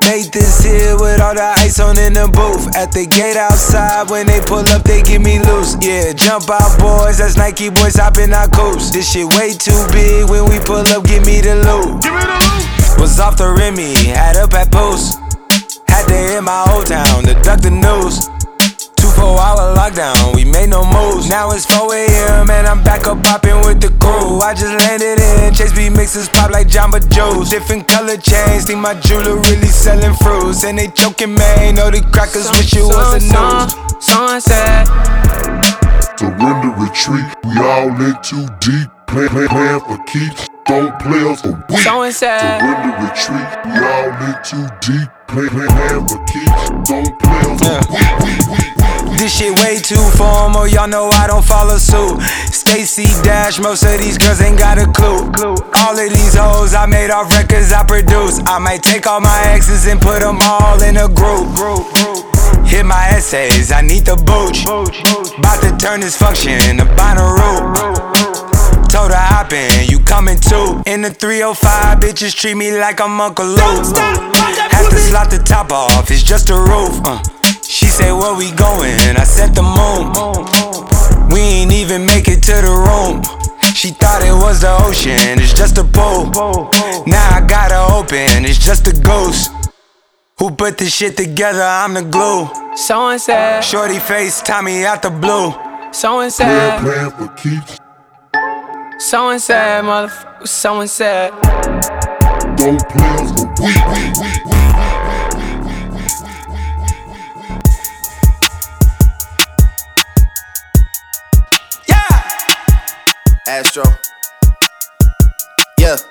Make this here with all the ice on in the booth. At the gate outside, when they pull up, they give me loose. Yeah, jump out, boys, that's Nike boys hopping our coops. This shit way too big, when we pull up, give me the loot. Was off the Remy, had up at Post. Had to hit my old town to duck the news. 2-4-hour lockdown, we made no moves. Now it's 4 AM and I'm back up popping with the crew. I just landed in Chase B mixes pop like Jamba Juice. Different color chains, think my jeweler really selling fruits. And they choking, man, know the crackers wish it was a news. Sunset. Surrender, retreat, we all in too deep. Plan for keeps, don't play us for weeks. Surrender, retreat, we all in too deep. Plan for keeps, don't play us for weeks. This shit way too formal, y'all know I don't follow suit. Stacy Dash, most of these girls ain't got a clue. All of these hoes I made off records I produce. I might take all my exes and put them all in a group. Hit my essays, I need the booch. Bout to turn this function to Bonnaroo. Told her hop in, you coming too. In the 305, bitches treat me like I'm Uncle Luke. Have to slot the top off, it's just a roof. She said, where we going? I said the moon. We ain't even make it to the room. She thought it was the ocean, it's just a pool. Now I gotta open, it's just a ghost. Who put this shit together? I'm the glue. So and said. Shorty face, Tommy out the blue. So and said. Plan for keeps. So and said, motherfucker. So and said. Don't play us for weeks. Astro. Yeah.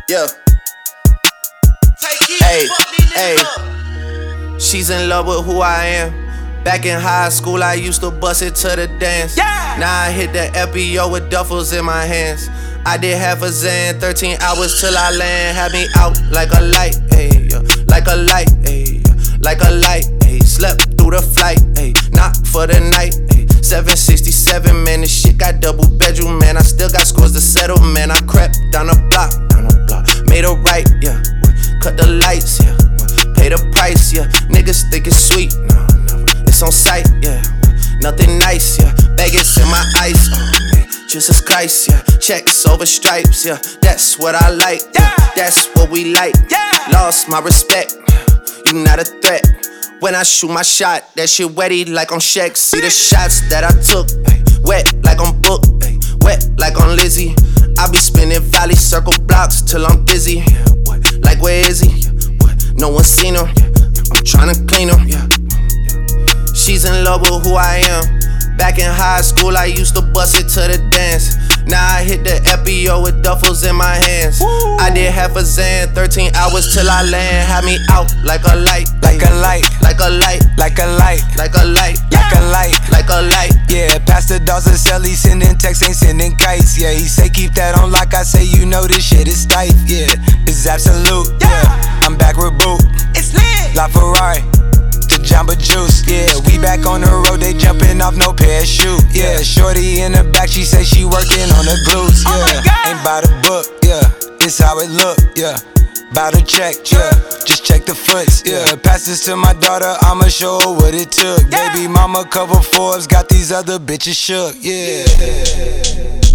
Hey. She's in love with who I am. Back in high school, I used to bust it to the dance. Now I hit the FBO with duffels in my hands. I did half a Zan, 13 hours till I land. Had me out like a light, ayy, like a light, ayy, like a light, ayy. Slept through the flight, ayy, not for the night, ayy. 767, man, this shit got double bedroom, man. I still got scores to settle, man. I crept down the block, made a right, yeah. Cut the lights, yeah. Pay the price, yeah. Niggas think it's sweet, no, never. It's on sight, yeah. Nothing nice, yeah. Vegas in my ice, man. Jesus Christ, yeah. Checks over stripes, yeah. That's what I like, yeah. That's what we like, yeah. Lost my respect, you not a threat. When I shoot my shot, that shit wetty like on Shaq. See the shots that I took, ay, wet like on Book, ay, wet like on Lizzie. I be spinning valley circle blocks till I'm busy. Like where is he? No one seen him. I'm tryna clean him. She's in love with who I am. Back in high school, I used to bust it to the dance. Now I hit the FBO with duffels in my hands. Woo. I did half a Zan, 13 hours till I land. Had me out like a light, like a light, like a light, like a light, like a light, like a light, like a light. Yeah, Pastor Dawson Sally sending texts, ain't sending kites. Yeah, he say keep that on lock. I say you know this shit is tight. Yeah, this is absolute. Yeah, I'm back with Boot. It's lit. La Ferrari. Jamba Juice, yeah, we back on the road, they jumping off no parachute, yeah. Shorty in the back, she say she working on the glutes, yeah. Ain't bout a book, yeah, it's how it look, yeah. Bout a check, yeah, just check the foots, yeah. Pass this to my daughter, I'ma show her what it took. Baby mama cover Forbes, got these other bitches shook, yeah.